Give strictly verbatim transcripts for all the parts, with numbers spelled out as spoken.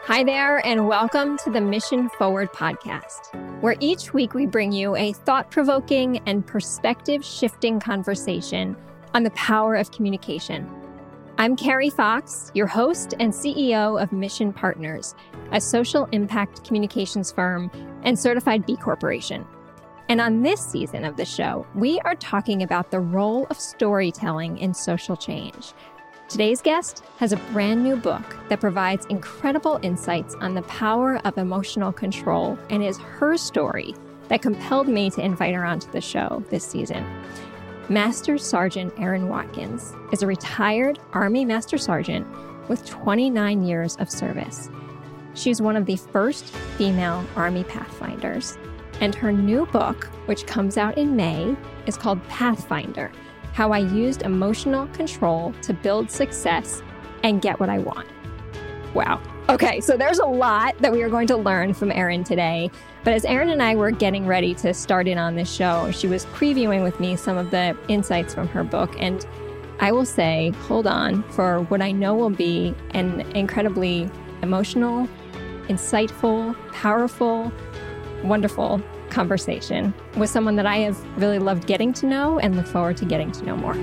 Hi there, and welcome to the Mission Forward podcast, where each week we bring you a thought-provoking and perspective-shifting conversation on the power of communication. I'm Carrie Fox, your host and C E O of Mission Partners, a social impact communications firm and certified B Corporation. And on this season of the show, we are talking about the role of storytelling in social change. Today's guest has a brand new book that provides incredible insights on the power of emotional control, and is her story that compelled me to invite her onto the show this season. Master Sergeant Erin Watkins is a retired Army Master Sergeant with twenty-nine years of service. She's one of the first female Army Pathfinders, and her new book, which comes out in May, is called Pathfinder: How I Used Emotional Control to Build Success and Get What I Want. Wow. Okay, so there's a lot that we are going to learn from Erin today. But as Erin and I were getting ready to start in on this show, she was previewing with me some of the insights from her book. And I will say, hold on for what I know will be an incredibly emotional, insightful, powerful, wonderful conversation with someone that I have really loved getting to know and look forward to getting to know more.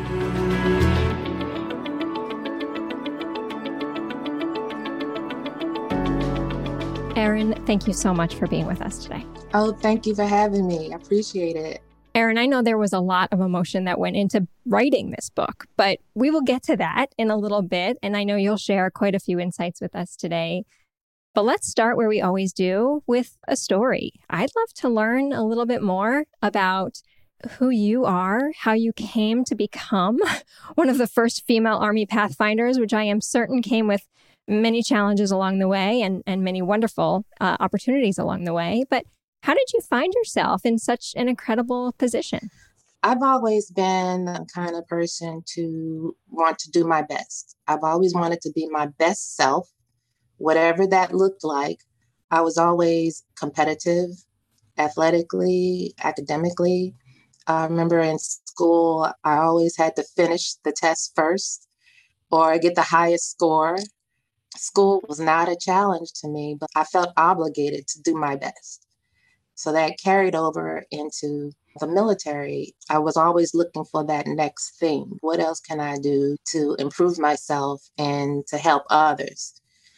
Erin, thank you so much for being with us today. Oh, thank you for having me. I appreciate it. Erin, I know there was a lot of emotion that went into writing this book, but we will get to that in a little bit. And I know you'll share quite a few insights with us today. But let's start where we always do, with a story. I'd love to learn a little bit more about who you are, how you came to become one of the first female Army Pathfinders, which I am certain came with many challenges along the way and, and many wonderful uh, opportunities along the way. But how did you find yourself in such an incredible position? I've always been the kind of person to want to do my best. I've always wanted to be my best self. Whatever that looked like. I was always competitive, athletically, academically. I remember in school, I always had to finish the test first or get the highest score. School was not a challenge to me, but I felt obligated to do my best. So that carried over into the military. I was always looking for that next thing. What else can I do to improve myself and to help others?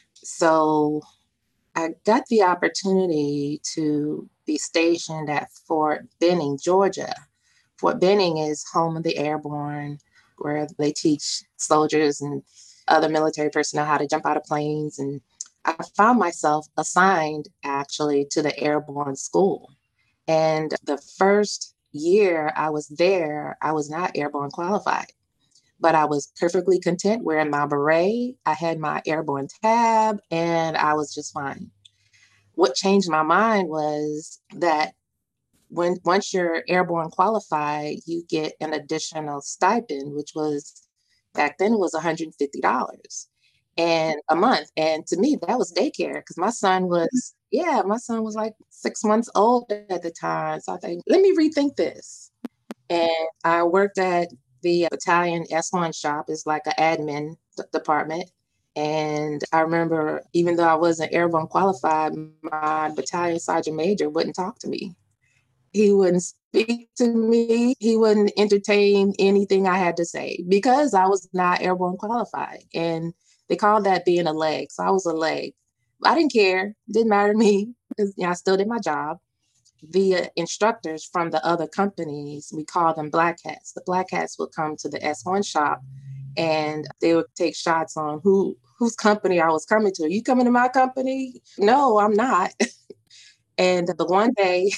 So I got the opportunity to be stationed at Fort Benning, Georgia. Fort Benning is home of the airborne, where they teach soldiers and other military personnel how to jump out of planes. And I found myself assigned actually to the airborne school. And the first year I was there, I was not airborne qualified. But I was perfectly content wearing my beret. I had my airborne tab, and I was just fine. What changed my mind was that when once you're airborne qualified, you get an additional stipend, which was, back then it was one hundred fifty dollars and a month. And to me, that was daycare because my son was, yeah, my son was like six months old at the time. So I think, let me rethink this. And I worked at the battalion S one shop, is like an admin d- department. And I remember, even though I wasn't airborne qualified, my battalion sergeant major wouldn't talk to me. He wouldn't speak to me. He wouldn't entertain anything I had to say because I was not airborne qualified. And they called that being a leg. So I was a leg. I didn't care. It didn't matter to me because, you know, I still did my job. The instructors from the other companies, we call them black hats. The black hats would come to the S one shop and they would take shots on who whose company I was coming to. Are you coming to my company? No, I'm not. And the one day,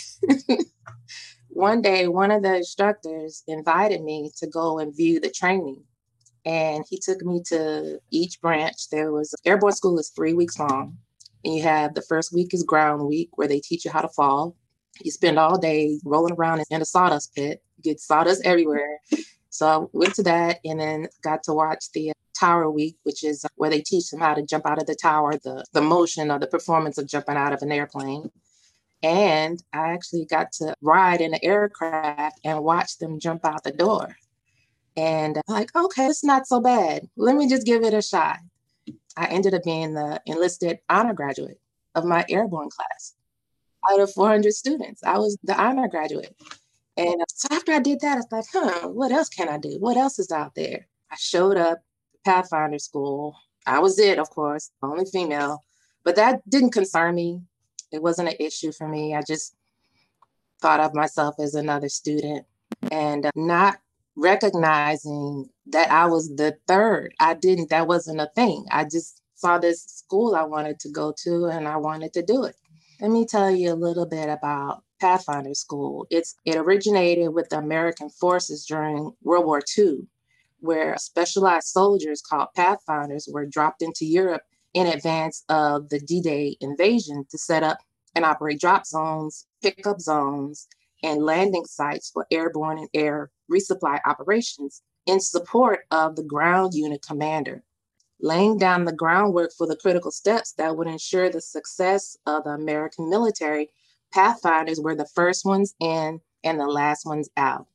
one day, one of the instructors invited me to go and view the training. And he took me to each branch. There was, airborne school is three weeks long. And you have, the first week is ground week, where they teach you how to fall. You spend all day rolling around in a sawdust pit. You get sawdust everywhere. So I went to that and then got to watch the Tower Week, which is where they teach them how to jump out of the tower, the, the motion or the performance of jumping out of an airplane. And I actually got to ride in an aircraft and watch them jump out the door. And I'm like, okay, it's not so bad. Let me just give it a shot. I ended up being the enlisted honor graduate of my airborne class. Out of four hundred students, I was the honor graduate. And so after I did that, I was like, huh, what else can I do? What else is out there? I showed up, Pathfinder School. I was it, of course, only female, but that didn't concern me. It wasn't an issue for me. I just thought of myself as another student and not recognizing that I was the third. I didn't, that wasn't a thing. I just saw this school I wanted to go to and I wanted to do it. Let me tell you a little bit about Pathfinder School. It's it originated with the American forces during World War Two, where specialized soldiers called Pathfinders were dropped into Europe in advance of the D-Day invasion to set up and operate drop zones, pickup zones, and landing sites for airborne and air resupply operations in support of the ground unit commander, laying down the groundwork for the critical steps that would ensure the success of the American military. Pathfinders were the first ones in and the last ones out.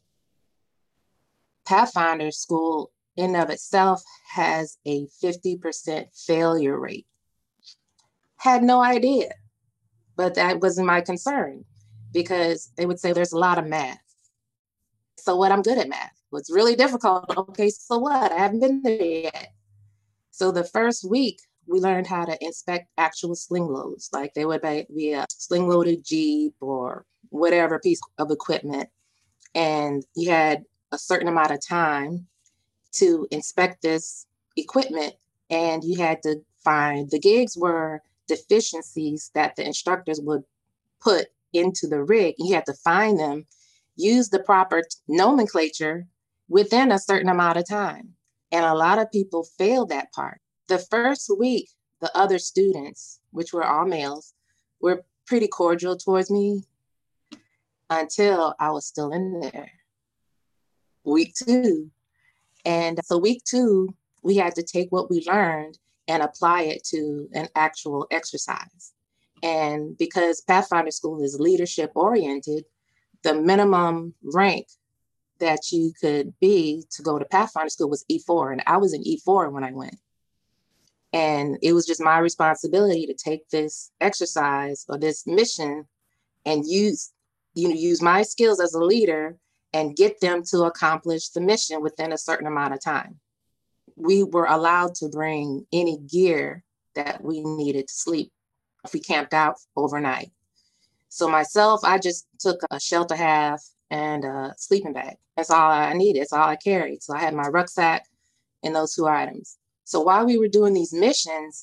Pathfinder School in of itself has a fifty percent failure rate. Had no idea, but that wasn't my concern because they would say there's a lot of math. So what? I'm good at math. What's really difficult? Okay, so what? I haven't been there yet. So the first week, we learned how to inspect actual sling loads, like they would be a sling loaded Jeep or whatever piece of equipment. And you had a certain amount of time to inspect this equipment. And you had to find, the gigs were deficiencies that the instructors would put into the rig. You had to find them, use the proper nomenclature within a certain amount of time. And a lot of people failed that part. The first week, the other students, which were all males, were pretty cordial towards me until I was still in there. Week two. And so week two, we had to take what we learned and apply it to an actual exercise. And because Pathfinder School is leadership oriented, the minimum rank that you could be to go to Pathfinder School was E four. And I was in E four when I went. And it was just my responsibility to take this exercise or this mission and use, you know, use my skills as a leader and get them to accomplish the mission within a certain amount of time. We were allowed to bring any gear that we needed to sleep if we camped out overnight. So myself, I just took a shelter half and a sleeping bag. That's all I needed. That's all I carried. So I had my rucksack and those two items. So while we were doing these missions,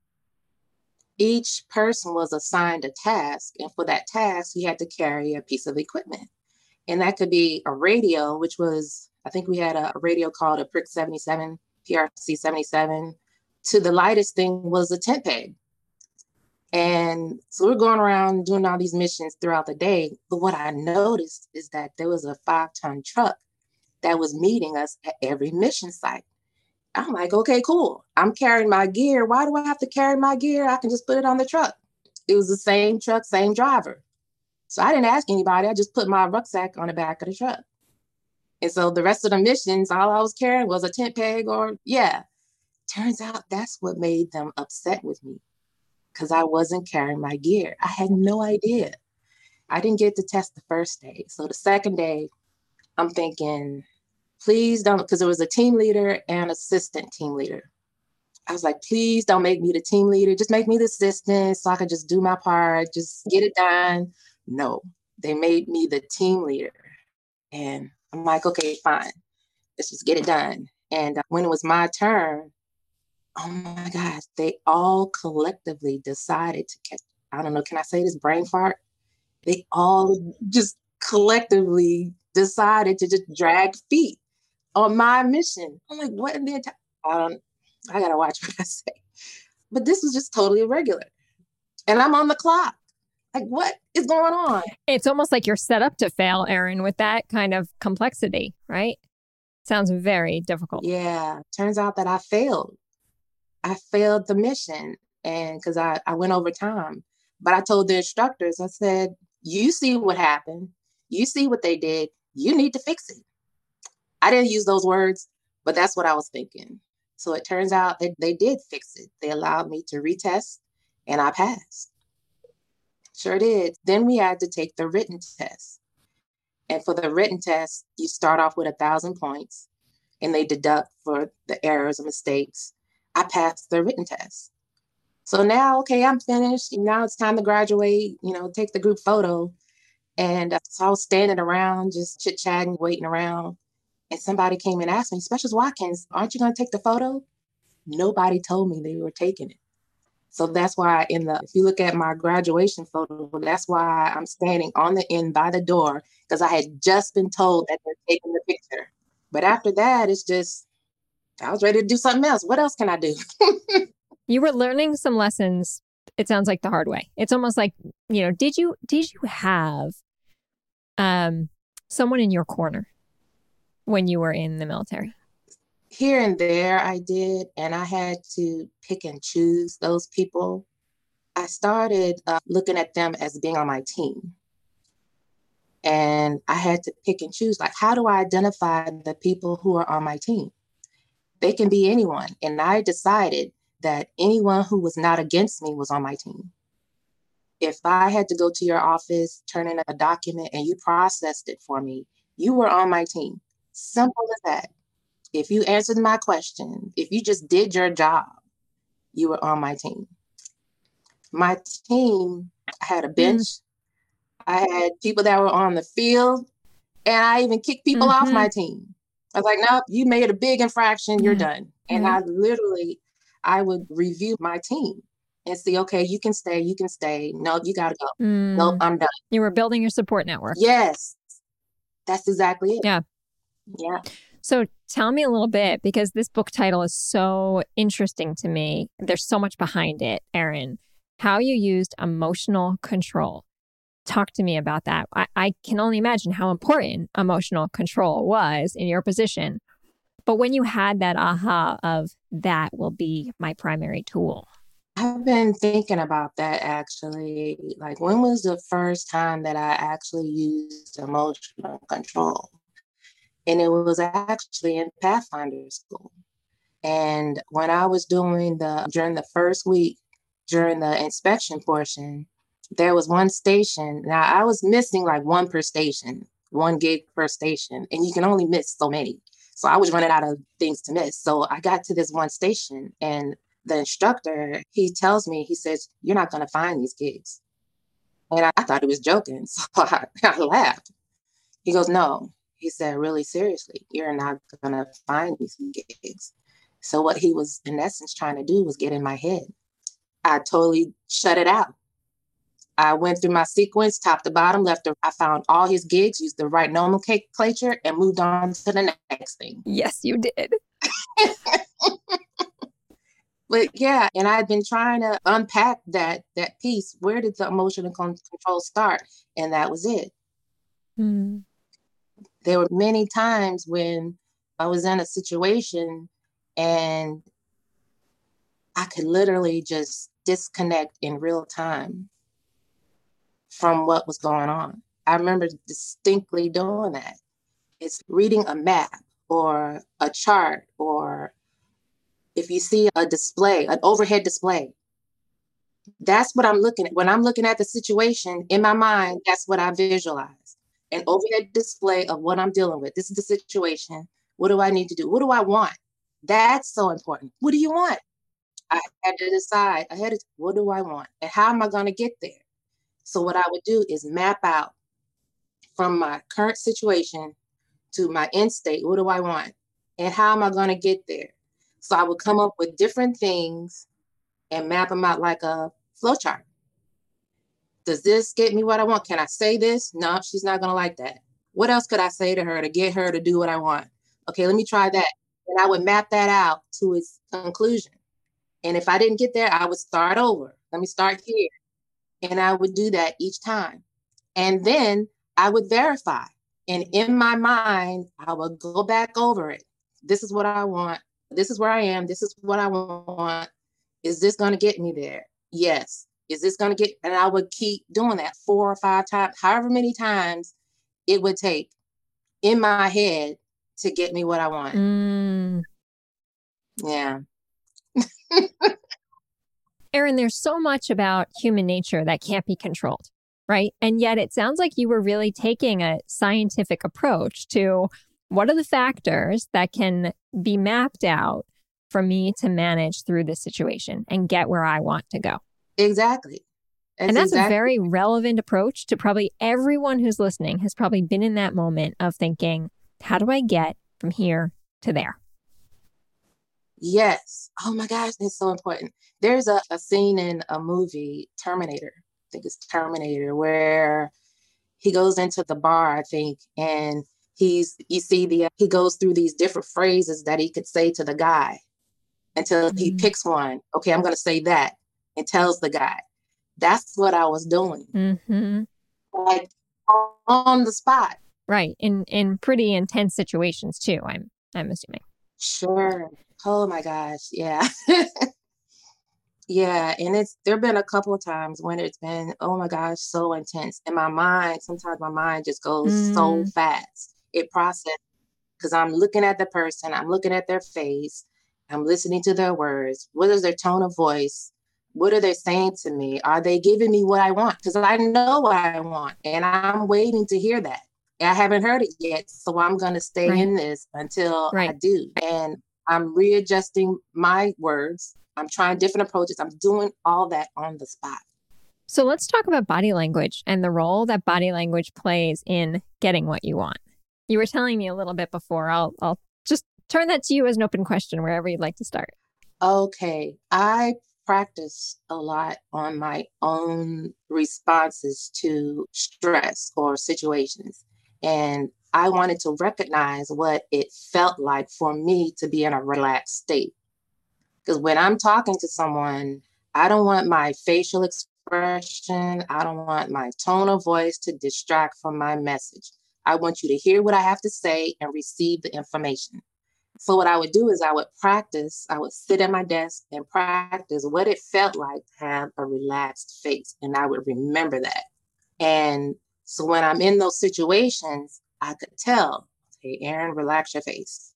each person was assigned a task. And for that task, you had to carry a piece of equipment. And that could be a radio, which was, I think we had a radio called a P R C seventy-seven, P R C seventy-seven. To the lightest thing was a tent peg. And so we're going around doing all these missions throughout the day. But what I noticed is that there was a five ton truck that was meeting us at every mission site. I'm like, okay, cool. I'm carrying my gear. Why do I have to carry my gear? I can just put it on the truck. It was the same truck, same driver. So I didn't ask anybody. I just put my rucksack on the back of the truck. And so the rest of the missions, all I was carrying was a tent peg or, yeah. Turns out that's what made them upset with me because I wasn't carrying my gear. I had no idea. I didn't get to test the first day. So the second day, I'm thinking, please don't, because there was a team leader and assistant team leader. I was like, please don't make me the team leader. Just make me the assistant so I can just do my part, just get it done. No, they made me the team leader. And I'm like, okay, fine. Let's just get it done. And when it was my turn, oh my gosh, they all collectively decided to catch, I don't know, can I say this, brain fart? They all just collectively decided to just drag feet on my mission. I'm like, what in the entire, I don't, I gotta watch what I say. But this was just totally irregular. And I'm on the clock. Like, what is going on? It's almost like you're set up to fail, Erin, with that kind of complexity, right? Sounds very difficult. Yeah. Turns out that I failed. I failed the mission and because I, I went over time. But I told the instructors, I said, you see what happened. You see what they did. You need to fix it. I didn't use those words, but that's what I was thinking. So it turns out that they did fix it. They allowed me to retest and I passed. Sure did. Then we had to take the written test. And for the written test, you start off with a thousand points and they deduct for the errors and mistakes. I passed the written test. So now, okay, I'm finished. Now it's time to graduate, you know, take the group photo. And uh, so I was standing around, just chit chatting, waiting around. And somebody came and asked me, Specials Watkins, aren't you going to take the photo? Nobody told me they were taking it. So that's why in the, if you look at my graduation photo, that's why I'm standing on the end by the door, because I had just been told that they're taking the picture. But after that, it's just, I was ready to do something else. What else can I do? You were learning some lessons, it sounds like, the hard way. It's almost like, you know, did you did you have um, someone in your corner when you were in the military? Here and there I did, and I had to pick and choose those people. I started uh, looking at them as being on my team. And I had to pick and choose, like, how do I identify the people who are on my team? They can be anyone. And I decided that anyone who was not against me was on my team. If I had to go to your office, turn in a document, and you processed it for me, you were on my team. Simple as that. If you answered my question, if you just did your job, you were on my team. My team had a bench. Mm. I had people that were on the field, and I even kicked people mm-hmm. off my team. I was like, no, you made a big infraction, you're yeah. done. And right. I literally, I would review my team and see, okay, you can stay, you can stay. No, you got to go. Mm. Nope, I'm done. You were building your support network. Yes, that's exactly it. Yeah. Yeah. So tell me a little bit, because this book title is so interesting to me. There's so much behind it, Erin. How you used emotional control. Talk to me about that. I, I can only imagine how important emotional control was in your position. But when you had that aha of that will be my primary tool. I've been thinking about that actually. Like, when was the first time that I actually used emotional control? And it was actually in Pathfinder school. And when I was doing the, during the first week, during the inspection portion, there was one station. Now, I was missing like one per station, one gig per station, and you can only miss so many. So I was running out of things to miss. So I got to this one station, and the instructor, he tells me, he says, you're not going to find these gigs. And I, I thought he was joking. So I, I laughed. He goes, no. He said, really seriously, you're not going to find these gigs. So what he was, in essence, trying to do was get in my head. I totally shut it out. I went through my sequence, top to bottom, left. To, I found all his gigs, used the right nomenclature, and moved on to the next thing. Yes, you did. But yeah, and I'd been trying to unpack that that piece. Where did the emotional control start? And that was it. Mm. There were many times when I was in a situation and I could literally just disconnect in real time from what was going on. I remember distinctly doing that. It's reading a map or a chart, or if you see a display, an overhead display, that's what I'm looking at. When I'm looking at the situation in my mind, that's what I visualize. An overhead display of what I'm dealing with. This is the situation. What do I need to do? What do I want? That's so important. What do you want? I had to decide ahead of time, what do I want? And how am I going to get there? So what I would do is map out from my current situation to my end state. What do I want? And how am I going to get there? So I would come up with different things and map them out like a flowchart. Does this get me what I want? Can I say this? No, she's not going to like that. What else could I say to her to get her to do what I want? Okay, let me try that. And I would map that out to its conclusion. And if I didn't get there, I would start over. Let me start here. And I would do that each time. And then I would verify. And in my mind, I would go back over it. This is what I want. This is where I am. This is what I want. Is this going to get me there? Yes. Is this going to get, and I would keep doing that four or five times, however many times it would take in my head to get me what I want. Mm. Yeah. Erin, there's so much about human nature that can't be controlled, right? And yet it sounds like you were really taking a scientific approach to what are the factors that can be mapped out for me to manage through this situation and get where I want to go. Exactly. That's and that's exactly. a very relevant approach to probably everyone who's listening has probably been in that moment of thinking, how do I get from here to there? Yes. Oh my gosh, it's so important. There's a, a scene in a movie, Terminator. I think it's Terminator, where he goes into the bar, I think, and he's, you see the, he goes through these different phrases that he could say to the guy until he Mm. picks one. Okay, I'm going to say that, and tells the guy. That's what I was doing. Mm-hmm. Like on the spot. Right. In in pretty intense situations too, I'm I'm assuming. Sure. Oh my gosh. Yeah. Yeah. And it's there've been a couple of times when it's been, oh my gosh, so intense. In my mind, sometimes my mind just goes so Mm. fast. It processes because I'm looking at the person, I'm looking at their face, I'm listening to their words. What is their tone of voice? What are they saying to me? Are they giving me what I want? Because I know what I want and I'm waiting to hear that. I haven't heard it yet. So I'm going to stay Right. in this until I Right. do. And I'm readjusting my words. I'm trying different approaches. I'm doing all that on the spot. So let's talk about body language and the role that body language plays in getting what you want. You were telling me a little bit before. I'll I'll just turn that to you as an open question wherever you'd like to start. Okay. I practice a lot on my own responses to stress or situations. And I wanted to recognize what it felt like for me to be in a relaxed state. Because when I'm talking to someone, I don't want my facial expression, I don't want my tone of voice to distract from my message. I want you to hear what I have to say and receive the information. So what I would do is I would practice, I would sit at my desk and practice what it felt like to have a relaxed face. And I would remember that. And so when I'm in those situations, I could tell, hey, Erin, relax your face.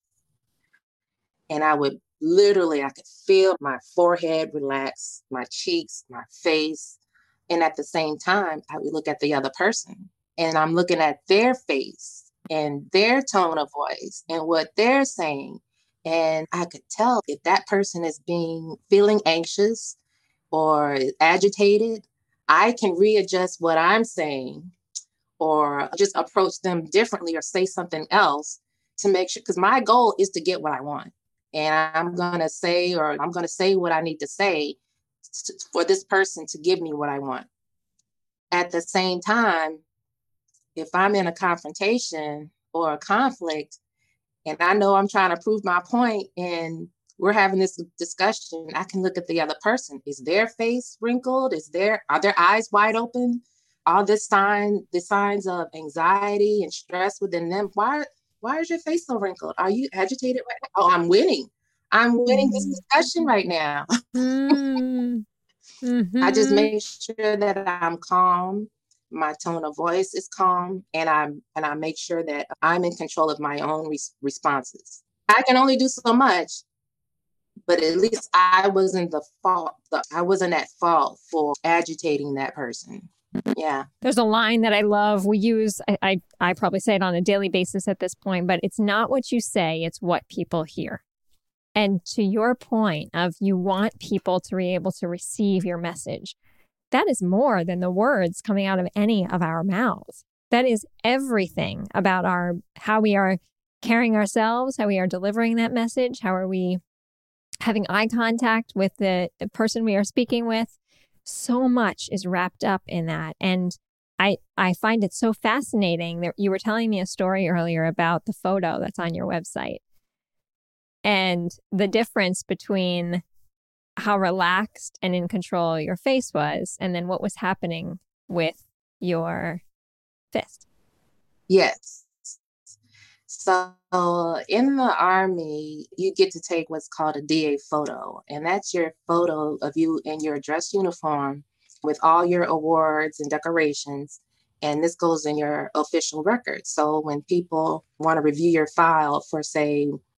And I would literally, I could feel my forehead relax, my cheeks, my face. And at the same time, I would look at the other person and I'm looking at their face and their tone of voice and what they're saying. And I could tell if that person is being feeling anxious or agitated, I can readjust what I'm saying or just approach them differently or say something else to make sure, because my goal is to get what I want. And I'm going to say, or I'm going to say what I need to say to, for this person to give me what I want. At the same time, if I'm in a confrontation or a conflict and I know I'm trying to prove my point and we're having this discussion, I can look at the other person. Is their face wrinkled? Is there, are their eyes wide open? All this sign, the signs of anxiety and stress within them. Why, why is your face so wrinkled? Are you agitated right now? Oh, I'm winning. I'm winning this discussion right now. Mm-hmm. I just make sure that I'm calm. My tone of voice is calm, and I'm and I make sure that I'm in control of my own res- responses. I can only do so much, but at least I wasn't the fault. The, I wasn't at fault for agitating that person. Yeah. There's a line that I love. We use, I, I, I probably say it on a daily basis at this point, but it's not what you say, it's what people hear. And to your point of you want people to be able to receive your message, that is more than the words coming out of any of our mouths. That is everything about our how we are carrying ourselves, how we are delivering that message, how are we having eye contact with the, the person we are speaking with. So much is wrapped up in that. And I I find it so fascinating that you were telling me a story earlier about the photo that's on your website and the difference between how relaxed and in control your face was and then what was happening with your fist. Yes. So in the Army, you get to take what's called a D A photo, and that's your photo of you in your dress uniform with all your awards and decorations. And this goes in your official record. So when people want to review your file for, say,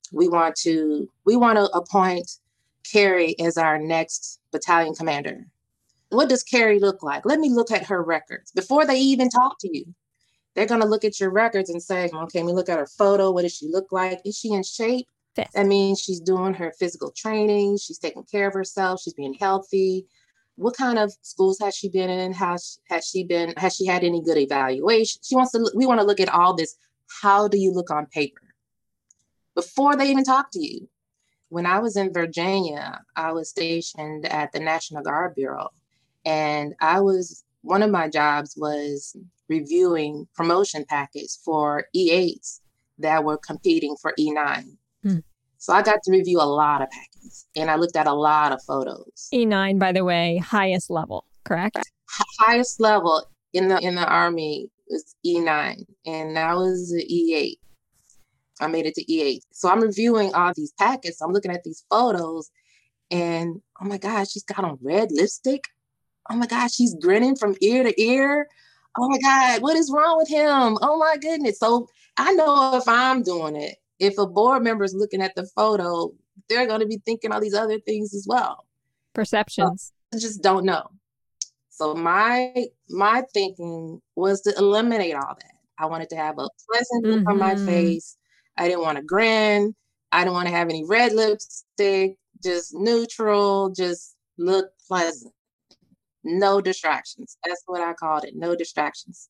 We want to we want to appoint Carrie as our next battalion commander. What does Carrie look like? Let me look at her records before they even talk to you. They're going to look at your records and say, okay, let me look at her photo. What does she look like? Is she in shape? Fifth. That means she's doing her physical training. She's taking care of herself. She's being healthy. What kind of schools has she been in? How has she been? Has she had any good evaluation? She wants to. Look, we want to look at all this. How do you look on paper before they even talk to you? When I was in Virginia, I was stationed at the National Guard Bureau, and I was one of my jobs was reviewing promotion packets for E eights that were competing for E nine. Hmm. So I got to review a lot of packets, and I looked at a lot of photos. E nine, by the way, highest level, correct? H- highest level in the in the Army is E nine, and I was the E eight. I made it to E eight. So I'm reviewing all these packets. I'm looking at these photos, and oh my gosh, she's got on red lipstick. Oh my gosh, she's grinning from ear to ear. Oh my God, what is wrong with him? Oh my goodness. So I know if I'm doing it, if a board member is looking at the photo, they're going to be thinking all these other things as well. Perceptions. So I just don't know. So my my thinking was to eliminate all that. I wanted to have a pleasant look mm-hmm. on my face. I didn't want to grin. I didn't want to have any red lipstick, just neutral, just look pleasant. No distractions. That's what I called it. No distractions.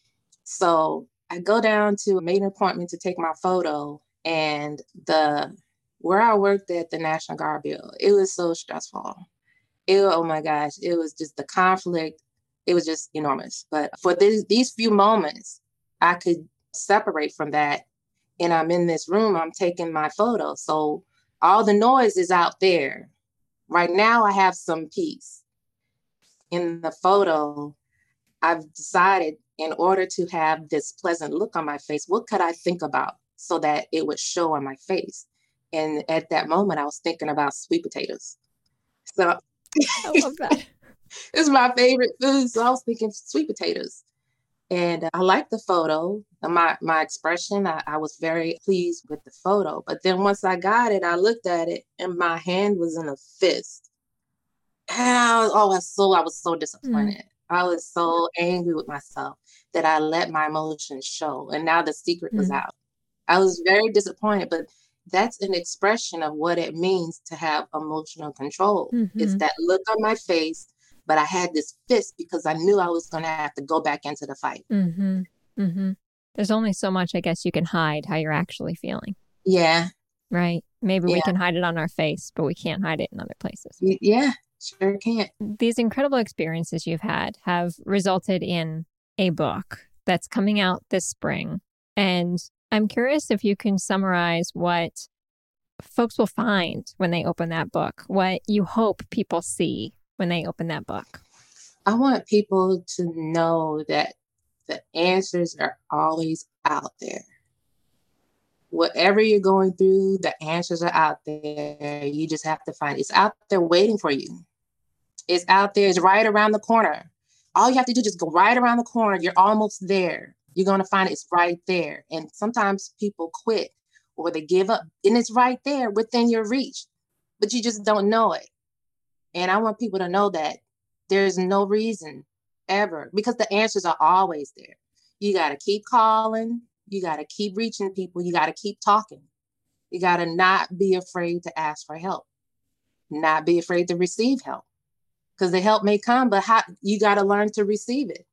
So I go down to made an appointment to take my photo, and the where I worked at the National Guard Bureau, it was so stressful. It, oh my gosh, it was just the conflict. It was just enormous. But for these, these few moments, I could separate from that. And I'm in this room, I'm taking my photo. So all the noise is out there. Right now, I have some peace. In the photo, I've decided in order to have this pleasant look on my face, what could I think about so that it would show on my face? And at that moment, I was thinking about sweet potatoes. So I love that. It's my favorite food. So I was thinking sweet potatoes. And I liked the photo, my, my expression. I, I was very pleased with the photo. But then once I got it, I looked at it and my hand was in a fist. And I was, oh, I was so, I was so disappointed. Mm. I was so angry with myself that I let my emotions show. And now the secret mm. was out. I was very disappointed, but that's an expression of what it means to have emotional control. Mm-hmm. It's that look on my face, but I had this fist because I knew I was going to have to go back into the fight. Mm-hmm. Mm-hmm. There's only so much, I guess, you can hide how you're actually feeling. Yeah. Right. Maybe yeah. we can hide it on our face, but we can't hide it in other places. Yeah, sure can't. These incredible experiences you've had have resulted in a book that's coming out this spring. And I'm curious if you can summarize what folks will find when they open that book, what you hope people see when they open that book. I want people to know that the answers are always out there. Whatever you're going through, the answers are out there. You just have to find it. It's out there waiting for you. It's out there. It's right around the corner. All you have to do is just go right around the corner. You're almost there. You're going to find it's right there. And sometimes people quit or they give up, and it's right there within your reach, but you just don't know it. And I want people to know that there's no reason ever, because the answers are always there. You got to keep calling. You got to keep reaching people. You got to keep talking. You got to not be afraid to ask for help, not be afraid to receive help, because the help may come, but how, you got to learn to receive it.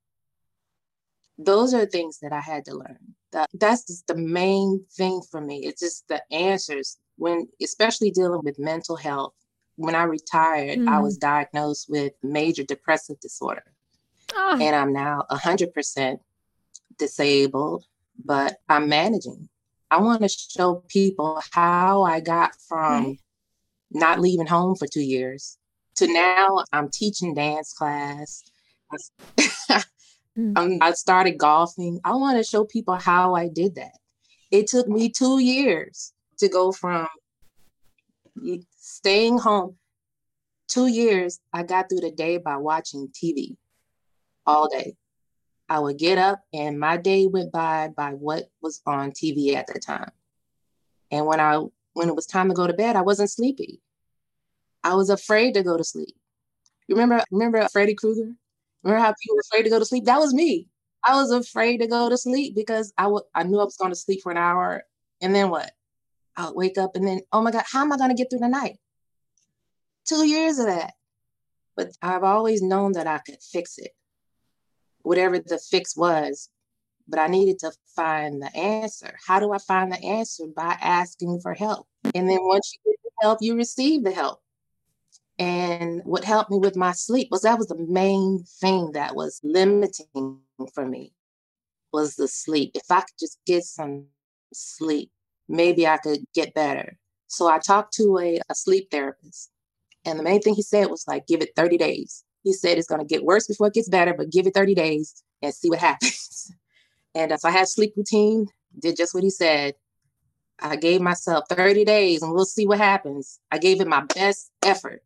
Those are things that I had to learn. That, that's just the main thing for me. It's just the answers when, especially dealing with mental health. When I retired, mm. I was diagnosed with major depressive disorder. Oh. And I'm now one hundred percent disabled, but I'm managing. I want to show people how I got from right. not leaving home for two years to now I'm teaching dance class. Um, I started golfing. I want to show people how I did that. It took me two years to go from staying home. Two years, I got through the day by watching T V all day. I would get up and my day went by by what was on T V at the time. And when I when it was time to go to bed, I wasn't sleepy. I was afraid to go to sleep. You remember, remember Freddy Krueger? Remember how people were afraid to go to sleep? That was me. I was afraid to go to sleep because I w- I knew I was going to sleep for an hour. And then what? I would wake up and then, oh my God, how am I going to get through the night? Two years of that. But I've always known that I could fix it, whatever the fix was. But I needed to find the answer. How do I find the answer? By asking for help. And then once you get the help, you receive the help. And what helped me with my sleep was that was the main thing that was limiting for me was the sleep. If I could just get some sleep, maybe I could get better. So I talked to a, a sleep therapist. And the main thing he said was like, give it thirty days. He said it's going to get worse before it gets better, but give it thirty days and see what happens. And uh, so I had a sleep routine, did just what he said. I gave myself thirty days and we'll see what happens. I gave it my best effort.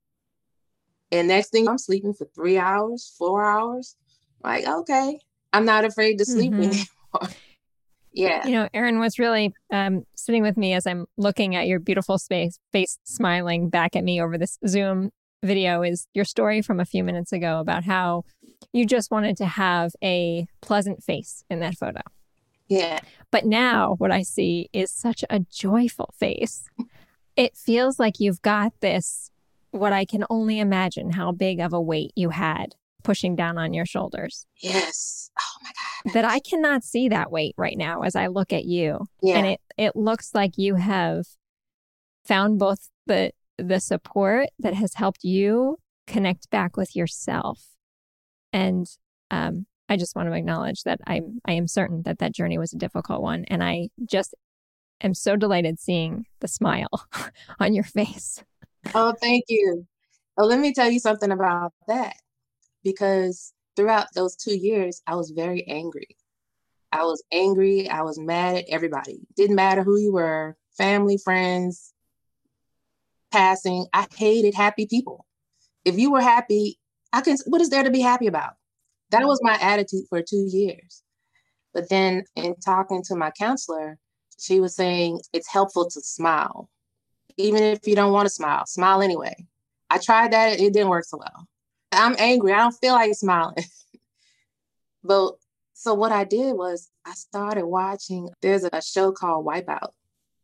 And next thing I'm sleeping for three hours, four hours. Like, okay, I'm not afraid to sleep Mm-hmm. anymore. Yeah. You know, Erin was really um, sitting with me as I'm looking at your beautiful space, face smiling back at me over this Zoom video is your story from a few minutes ago about how you just wanted to have a pleasant face in that photo. Yeah. But now what I see is such a joyful face. It feels like you've got this, what I can only imagine how big of a weight you had pushing down on your shoulders. Yes. Oh my God. That I cannot see that weight right now as I look at you. Yeah. And it, it looks like you have found both the the support that has helped you connect back with yourself. And um, I just want to acknowledge that I'm, I am certain that that journey was a difficult one. And I just am so delighted seeing the smile on your face. Oh, thank you. Well, let me tell you something about that. Because throughout those two years, I was very angry. I was angry. I was mad at everybody. Didn't matter who you were, family, friends, passing. I hated happy people. If you were happy, I can, what is there to be happy about? That was my attitude for two years. But then in talking to my counselor, she was saying it's helpful to smile. Even if you don't want to smile, smile anyway. I tried that. It didn't work so well. I'm angry. I don't feel like smiling. But so what I did was I started watching, there's a show called Wipeout.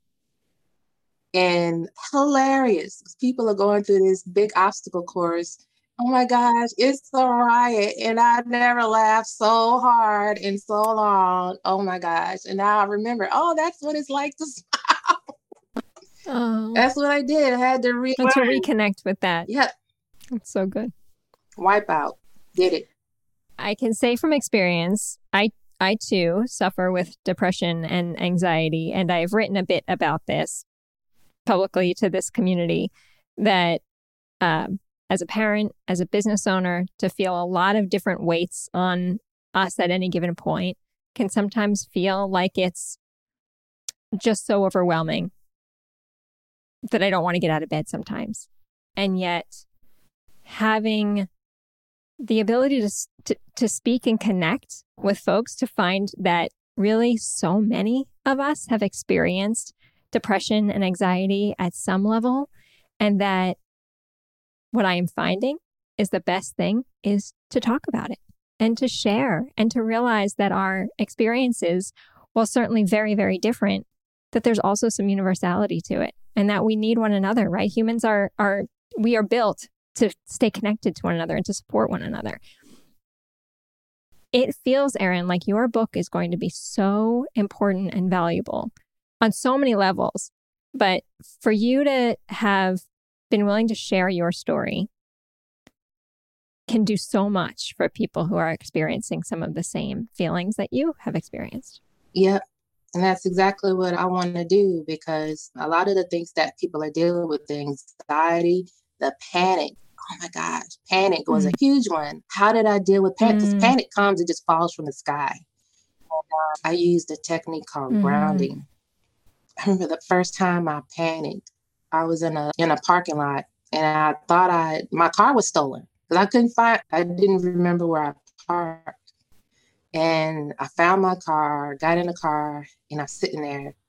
And hilarious. People are going through this big obstacle course. Oh my gosh, it's a riot. And I never laughed so hard in so long. Oh my gosh. And now I remember, oh, that's what it's like to smile. Oh, That's what I did. I had to relearn. and to reconnect with that. Yeah. It's so good. Wipeout. Did it. I can say from experience, I I too suffer with depression and anxiety, and I've written a bit about this publicly to this community that um, as a parent, as a business owner, to feel a lot of different weights on us at any given point can sometimes feel like it's just so overwhelming that I don't want to get out of bed sometimes. And yet having the ability to, to to speak and connect with folks, to find that really so many of us have experienced depression and anxiety at some level, and that what I am finding is the best thing is to talk about it and to share and to realize that our experiences, while certainly very, very different, that there's also some universality to it and that we need one another, right? Humans are are we are built to stay connected to one another and to support one another. It feels, Erin, like your book is going to be so important and valuable on so many levels. But for you to have been willing to share your story can do so much for people who are experiencing some of the same feelings that you have experienced. Yep. And that's exactly what I want to do, because a lot of the things that people are dealing with, the anxiety, the panic, oh my gosh, panic was mm. a huge one. How did I deal with panic? Because mm. panic comes, it just falls from the sky. And, uh, I used a technique called mm. grounding. I remember the first time I panicked, I was in a in a parking lot and I thought I my car was stolen because I couldn't find, I didn't remember where I parked. And I found my car, got in the car, and I'm sitting there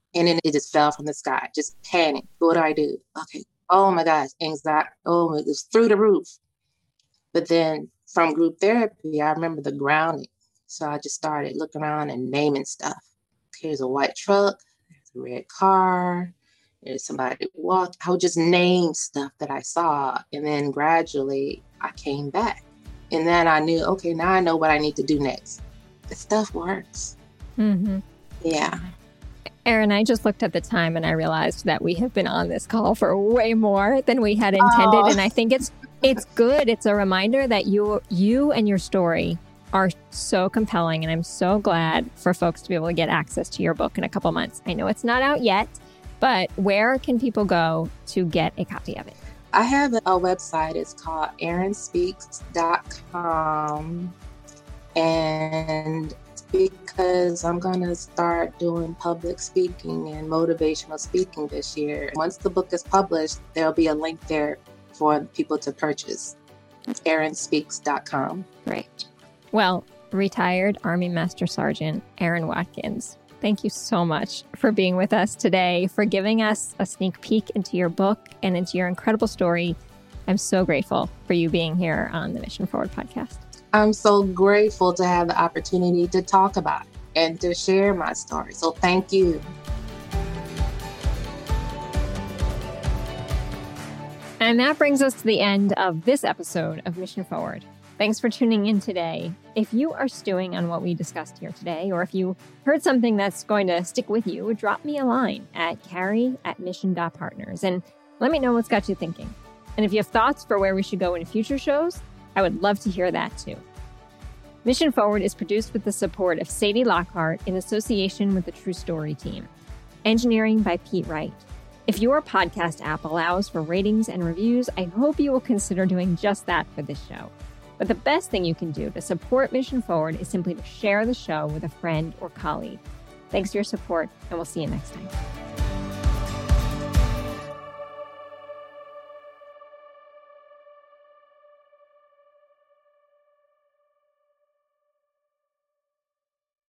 And then it just fell from the sky, just panic. What do I do? Okay. Oh my gosh, anxiety. Oh, it was through the roof. But then from group therapy, I remember the grounding. So I just started looking around and naming stuff. Here's a white truck. There's a red car. There's somebody walk. I would just name stuff that I saw. And then gradually I came back. And then I knew, okay, now I know what I need to do next. The stuff works. Mm-hmm. Yeah. Erin, I just looked at the time and I realized that we have been on this call for way more than we had intended. Oh. And I think it's it's good. It's a reminder that you you and your story are so compelling. And I'm so glad for folks to be able to get access to your book in a couple months. I know it's not out yet, but where can people go to get a copy of it? I have a website. It's called erin speaks dot com. And because I'm going to start doing public speaking and motivational speaking this year. Once the book is published, there'll be a link there for people to purchase. It's erin speaks dot com. Great. Well, retired Army Master Sergeant Erin Watkins, thank you so much for being with us today, for giving us a sneak peek into your book and into your incredible story. I'm so grateful for you being here on the Mission Forward podcast. I'm so grateful to have the opportunity to talk about it and to share my story. So thank you. And that brings us to the end of this episode of Mission Forward. Thanks for tuning in today. If you are stewing on what we discussed here today, or if you heard something that's going to stick with you, drop me a line at Carrie at mission dot partners and let me know what's got you thinking. And if you have thoughts for where we should go in future shows, I would love to hear that too. Mission Forward is produced with the support of Sadie Lockhart in association with the True Story team. Engineering by Pete Wright. If your podcast app allows for ratings and reviews, I hope you will consider doing just that for this show. But the best thing you can do to support Mission Forward is simply to share the show with a friend or colleague. Thanks for your support, and we'll see you next time.